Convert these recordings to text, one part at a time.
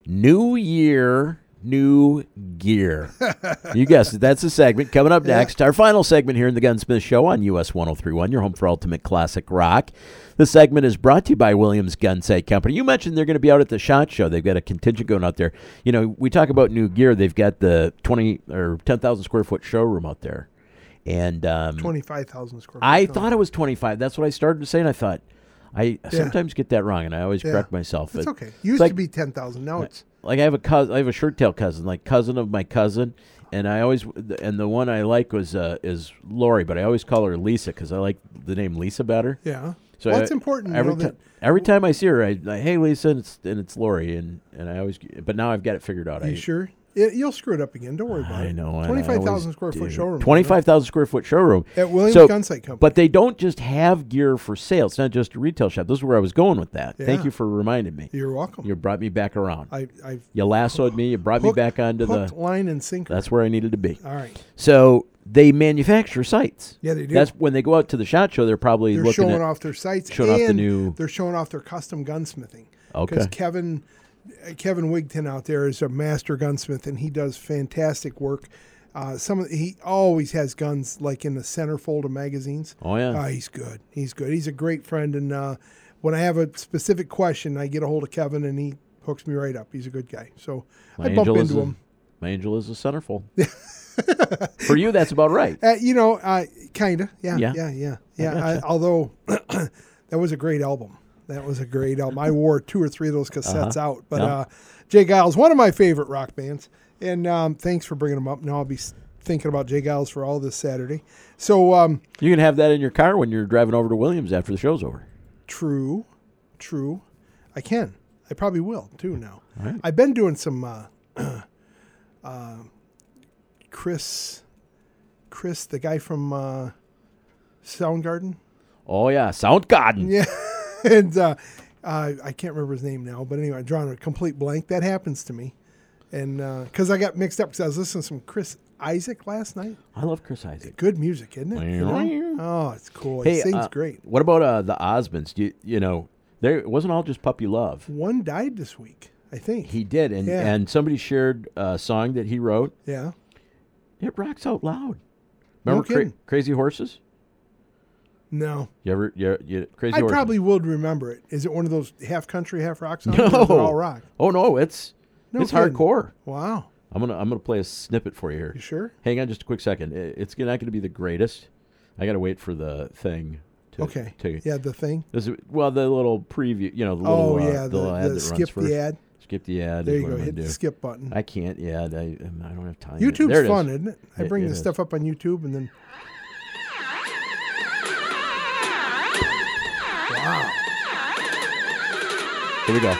New Year, New Gear. You guessed it. That's the segment. Coming up next, our final segment here in the Gunsmith Show on US 1031, your home for ultimate classic rock. The segment is brought to you by Williams Gun Sight Company. You mentioned they're going to be out at the SHOT Show. They've got a contingent going out there. You know, we talk about new gear. They've got the 20 or 10,000 square foot showroom out there. And 25,000 square foot. I thought it was 25. That's what I started to say, and I thought, I sometimes get that wrong, and I always correct myself. It's okay. Used to be 10,000. Now it's like I have a shirt tail cousin, like cousin of my cousin, and the one I like is Lori, but I always call her Lisa because I like the name Lisa better. Yeah. So well, it's important. Every time I see her, I hey Lisa, and it's Lori, and I always. But now I've got it figured out. Are you sure? You'll screw it up again. Don't worry about it. I know. 25,000 square foot showroom. 25,000 square foot showroom at Williams Gun Sight Company. But they don't just have gear for sale. It's not just a retail shop. This is where I was going with that. Yeah. Thank you for reminding me. You're welcome. You brought me back around. I've you lassoed me. You brought me back onto the line and sinker. That's where I needed to be. All right. So they manufacture sights. Yeah, they do. That's when they go out to the SHOT Show. They're showing off their sights. Showing off the new. They're showing off their custom gunsmithing. Okay. Because Kevin Wigton out there is a master gunsmith, and he does fantastic work. He always has guns like in the centerfold of magazines. Oh yeah, he's good. He's good. He's a great friend, and when I have a specific question, I get a hold of Kevin, and he hooks me right up. He's a good guy. So I bump into him. My angel is a centerfold. For you, that's about right. Kinda. Yeah. Although that was a great album. I wore 2 or 3 of those cassettes out. But Jay Giles, one of my favorite rock bands. And thanks for bringing them up. Now I'll be thinking about Jay Giles for all this Saturday. So you can have that in your car when you're driving over to Williams after the show's over. True. I can. I probably will, too, now. Right. I've been doing some Chris, the guy from Soundgarden. Oh, yeah, Soundgarden. Yeah. And I can't remember his name now, but anyway, I'm drawing a complete blank. That happens to me. And because I got mixed up because I was listening to some Chris Isaac last night. I love Chris Isaac. Good music, isn't it? Oh, it's cool. Hey, he sings great. What about the Osmonds? It wasn't all just puppy love. One died this week, I think. He did, and somebody shared a song that he wrote. Yeah. It rocks out loud. Remember Crazy Horses? No. You Crazy Horses? I probably would remember it. Is it one of those half country, half rock songs? No. Or is it all rock? Oh no, it's hardcore. Wow. I'm gonna play a snippet for you here. You sure? Hang on just a quick second. It's not gonna be the greatest. I gotta wait for the thing. The thing. The little preview. The little. The ad that skip runs first. the ad. Skip the ad. There you go. Hit the skip button. I can't. Yeah, I don't have time. YouTube's fun, isn't it? I bring the stuff up on YouTube and then. Wow. Here we go.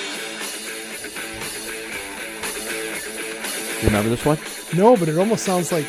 You remember this one? No, but it almost sounds like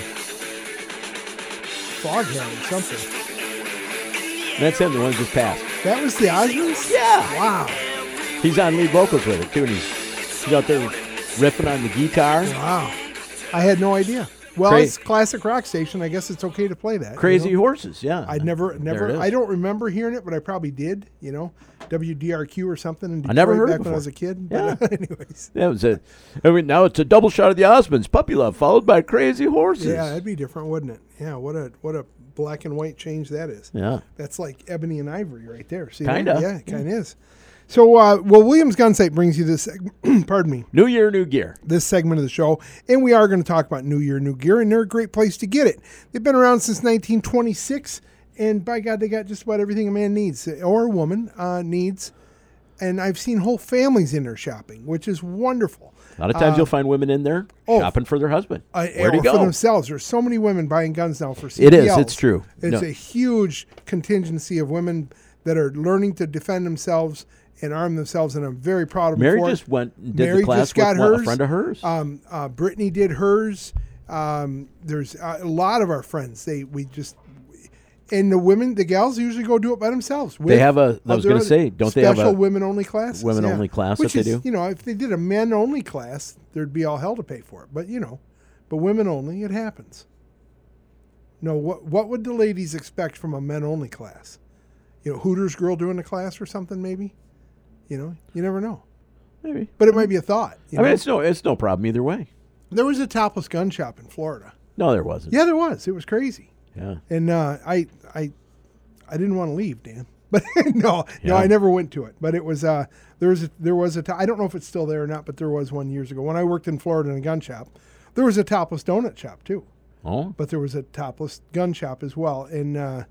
Foghat or something. That's him, the one that just passed. That was the Osmonds? Yeah. Wow. He's on lead vocals with it, too, and he's out there riffing on the guitar. Wow. I had no idea. Well, it's classic rock station. I guess it's okay to play that. Crazy Horses, yeah. I'd never. I don't remember hearing it, but I probably did. WDRQ or something. In Detroit, I never heard it back before. when I was a kid. Yeah. But anyways, that was it. Now it's a double shot of the Osmonds, Puppy Love, followed by Crazy Horses. Yeah, that'd be different, wouldn't it? Yeah. What a black and white change that is. Yeah. That's like ebony and ivory right there. See? Kinda. Yeah, it kind of is. So, Williams Gun Sight brings you this, pardon me. New Year, New Gear. This segment of the show. And we are going to talk about New Year, New Gear, and they're a great place to get it. They've been around since 1926, and by God, they got just about everything a man needs, or a woman needs. And I've seen whole families in there shopping, which is wonderful. A lot of times you'll find women in there shopping for their husband. Where'd he go? For themselves. There's so many women buying guns now for CPLs. It is. It's true. It's a huge contingency of women that are learning to defend themselves and arm themselves, and I'm very proud of them. Mary just went and did the class with a friend of hers. Brittany did hers. There's a lot of our friends. And the gals usually go do it by themselves. They have I was going to say, don't they have a special women-only class? Women-only class that they do? If they did a men-only class, there'd be all hell to pay for it. But, but women-only, it happens. No, what would the ladies expect from a men-only class? Hooters girl doing the class or something, maybe? You never know. Maybe. But it might be a thought. I mean, it's no problem either way. There was a topless gun shop in Florida. No, there wasn't. Yeah, there was. It was crazy. Yeah. And I didn't want to leave, Dan. But no, I never went to it. But it was there was a I don't know if it's still there or not, but there was one years ago when I worked in Florida in a gun shop. There was a topless donut shop too. Oh. But there was a topless gun shop as well. And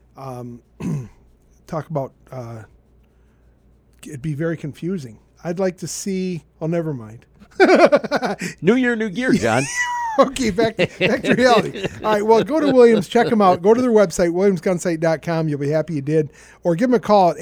talk about it'd be very confusing. I'd like to see. Oh, never mind. New year, new gear, John. Okay, back to reality. All right, well, go to Williams, check them out. Go to their website, williamsgunsite.com. You'll be happy you did. Or give them a call at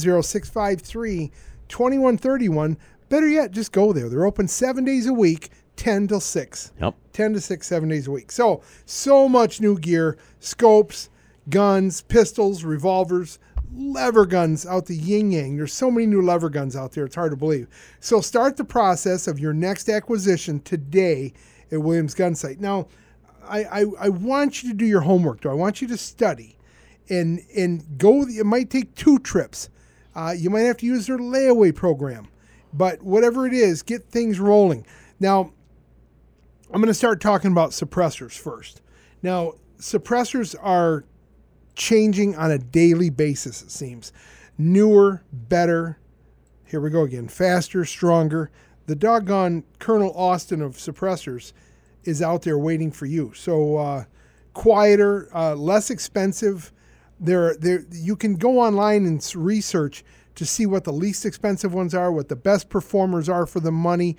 810-653-2131. Better yet, just go there. They're open 7 days a week, 10 till 6. Yep. 10 to 6, 7 days a week. So much new gear, scopes, guns, pistols, revolvers, lever guns out the yin-yang. There's so many new lever guns out there, it's hard to believe. So start the process of your next acquisition today at Williams Gun Sight. Now, I want you to do your homework, though. I want you to study and go. It might take 2 trips. You might have to use their layaway program. But whatever it is, get things rolling. Now, I'm going to start talking about suppressors first. Now, suppressors are changing on a daily basis, it seems. Newer, better. Here we go again. Faster, stronger. The doggone Colonel Austin of suppressors is out there waiting for you. So quieter, less expensive. You can go online and research to see what the least expensive ones are, what the best performers are for the money.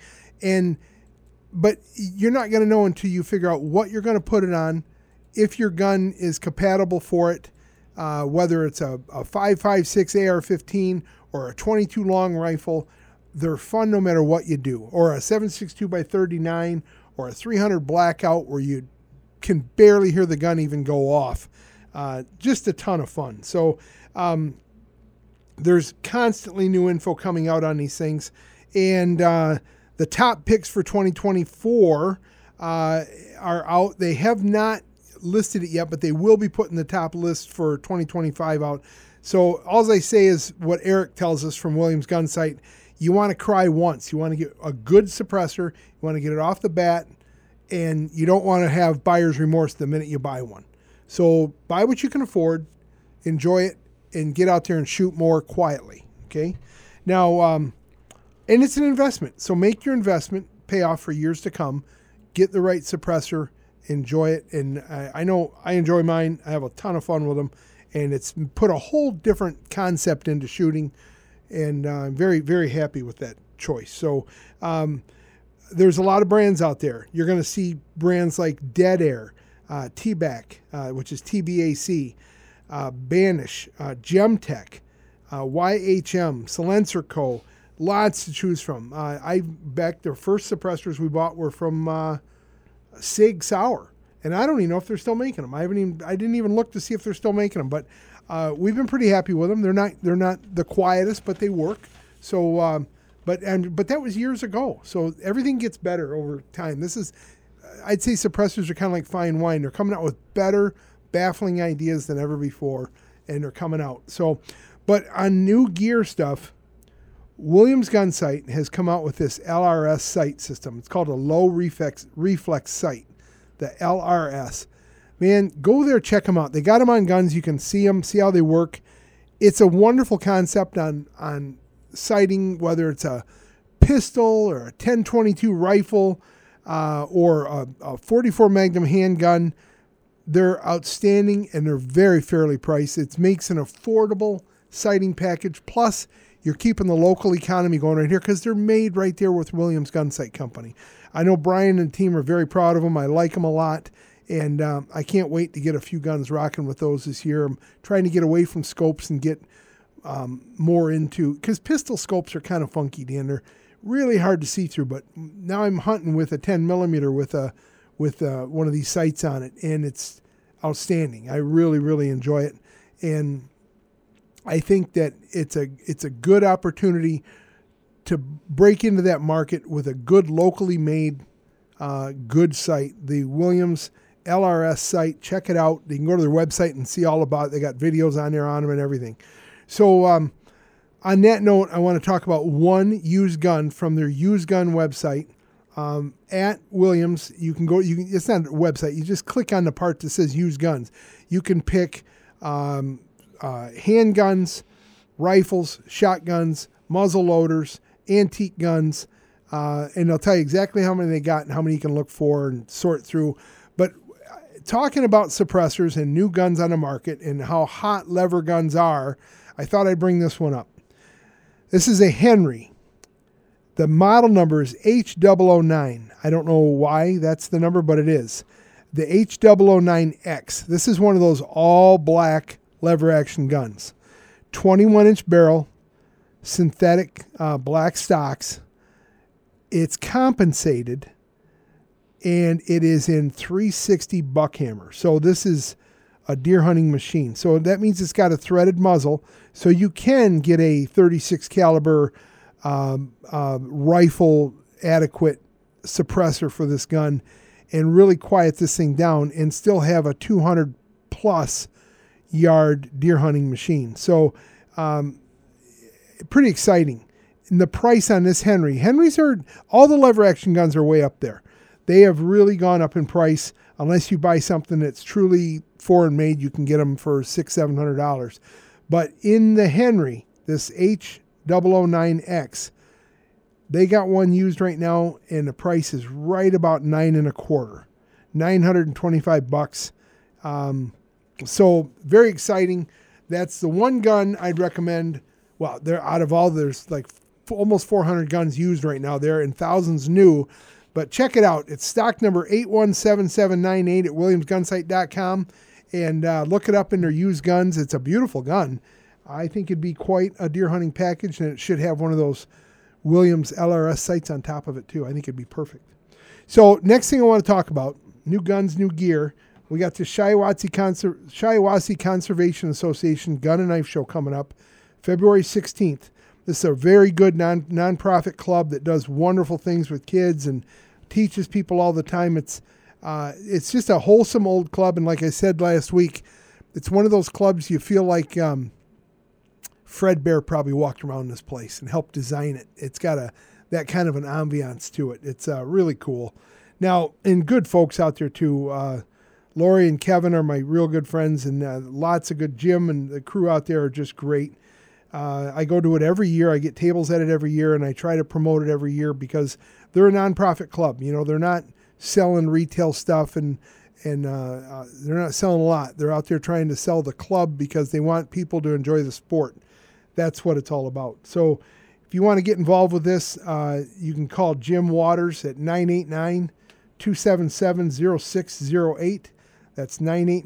But you're not going to know until you figure out what you're going to put it on, if your gun is compatible for it, whether it's a 5.56 AR-15 or a 22 long rifle. They're fun no matter what you do. Or a 7.62 by 39 or a 300 blackout where you can barely hear the gun even go off. Just a ton of fun. So there's constantly new info coming out on these things. And the top picks for 2024 are out. They have not listed it yet, but they will be putting the top list for 2025 out. So all I say is what Eric tells us from Williams Gun Sight. You want to cry once. You want to get a good suppressor. You want to get it off the bat, and you don't want to have buyer's remorse the minute you buy one. So buy what you can afford, enjoy it, and get out there and shoot more quietly, okay? Now, and it's an investment. So make your investment pay off for years to come. Get the right suppressor, enjoy it. And I know I enjoy mine. I have a ton of fun with them, and it's put a whole different concept into shooting. And I'm very, very happy with that choice. So there's a lot of brands out there. You're going to see brands like Dead Air, T-Bac, which is TBAC, Banish, Gemtech, YHM, Silencer Co. Lots to choose from. The first suppressors we bought were from Sig Sauer. And I don't even know if they're still making them. I didn't even look to see if they're still making them. But we've been pretty happy with them. They're not the quietest, but they work. So, but that was years ago. So everything gets better over time. I'd say suppressors are kind of like fine wine. They're coming out with better, baffling ideas than ever before, and they're coming out. So, but on new gear stuff, Williams Gun Sight has come out with this LRS sight system. It's called a low reflex sight, the LRS. Man, go there, check them out. They got them on guns. You can see them, see how they work. It's a wonderful concept on sighting, whether it's a pistol or a 1022 rifle or a 44 Magnum handgun. They're outstanding, and they're very fairly priced. It makes an affordable sighting package. Plus, you're keeping the local economy going right here because they're made right there with Williams Gun Sight Company. I know Brian and the team are very proud of them. I like them a lot. And I can't wait to get a few guns rocking with those this year. I'm trying to get away from scopes and get more into, because pistol scopes are kind of funky, Dan. They're really hard to see through. But now I'm hunting with a 10 millimeter with one of these sights on it, and it's outstanding. I really, really enjoy it, and I think that it's a good opportunity to break into that market with a good locally made good sight. The Williams LRS site. Check it out. You can go to their website and see all about it. They got videos on there on them and everything. So On that note, I want to talk about one used gun from their used gun website. At Williams, you can go. It's not a website. You just click on the part that says used guns. You can pick handguns, rifles, shotguns, muzzle loaders, antique guns, and they'll tell you exactly how many they got and how many you can look for and sort through. But talking about suppressors and new guns on the market and how hot lever guns are, I thought I'd bring this one up. This is a Henry. The model number is H009. I don't know why that's the number, but it is. The H009X. This is one of those all-black lever-action guns. 21-inch barrel, synthetic black stocks. It's compensated, and it is in 360 buckhammer. So this is a deer hunting machine. So that means it's got a threaded muzzle, so you can get a 36 caliber rifle adequate suppressor for this gun and really quiet this thing down and still have a 200 plus yard deer hunting machine. So pretty exciting. And the price on this Henry's are, all the lever action guns are way up there. They have really gone up in price. Unless you buy something that's truly foreign made, you can get them for $600-700. But in the Henry, this H009X, they got one used right now, and the price is right about $925, $925. So very exciting. That's the one gun I'd recommend. Well, they're out of all, there's like almost 400 guns used right now there and thousands new. But check it out. It's stock number 817798 at williamsgunsite.com. And look it up in their used guns. It's a beautiful gun. I think it'd be quite a deer hunting package, and it should have one of those Williams LRS sights on top of it too. I think it'd be perfect. So next thing I want to talk about, new guns, new gear. We got the Shiawassee Conservation Association Gun and Knife Show coming up February 16th. This is a very good nonprofit club that does wonderful things with kids and teaches people all the time. It's just a wholesome old club, and like I said last week, it's one of those clubs you feel like Fred Bear probably walked around this place and helped design it. It's got that kind of an ambiance to it. It's really cool. Now, and good folks out there too. Lori and Kevin are my real good friends, and lots of good. Jim and the crew out there are just great. I go to it every year. I get tables at it every year, and I try to promote it every year because they're a nonprofit club. You know, they're not selling retail stuff, and they're not selling a lot. They're out there trying to sell the club because they want people to enjoy the sport. That's what it's all about. So if you want to get involved with this, you can call Jim Waters at 989-277-0608. That's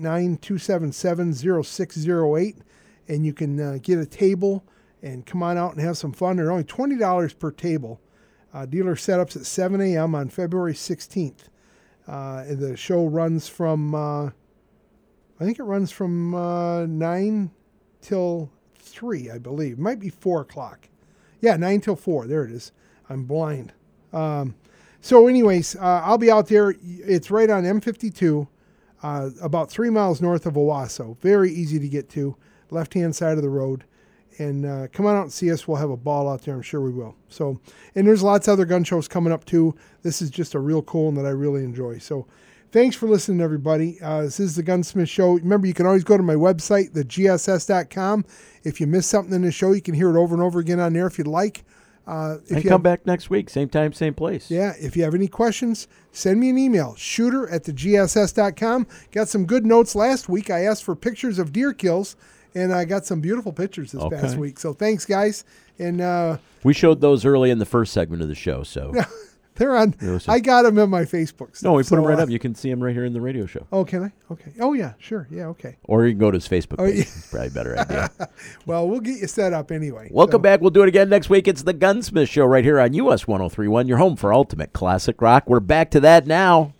989-277-0608. And you can get a table and come on out and have some fun. They're only $20 per table. Dealer setups at 7 a.m. on February 16th. The show runs from, I think it runs from 9 till 3, I believe. It might be 4 o'clock. Yeah, 9 till 4. There it is. I'm blind. So anyways, I'll be out there. It's right on M52, about 3 miles north of Owasso. Very easy to get to. Left-hand side of the road. And come on out and see us. We'll have a ball out there. I'm sure we will. So, and there's lots of other gun shows coming up too. This is just a real cool one that I really enjoy. So thanks for listening, everybody. This is the Gunsmith Show. Remember, you can always go to my website, thegss.com. If you miss something in the show, you can hear it over and over again on there if you'd like. And come back next week, same time, same place. Yeah, if you have any questions, send me an email, shooter@thegss.com. Got some good notes last week. I asked for pictures of deer kills, and I got some beautiful pictures this past week. So thanks, guys. And we showed those early in the first segment of the show. So they're on. I got them in my Facebook stuff. No, we put them right up. You can see them right here in the radio show. Oh, can I? Okay. Oh, yeah, sure. Yeah, okay. Or you can go to his Facebook page. Yeah. It's probably a better idea. Well, we'll get you set up anyway. Welcome back. We'll do it again next week. It's the Gunsmith Show right here on US 103.1, your home for ultimate classic rock. We're back to that now.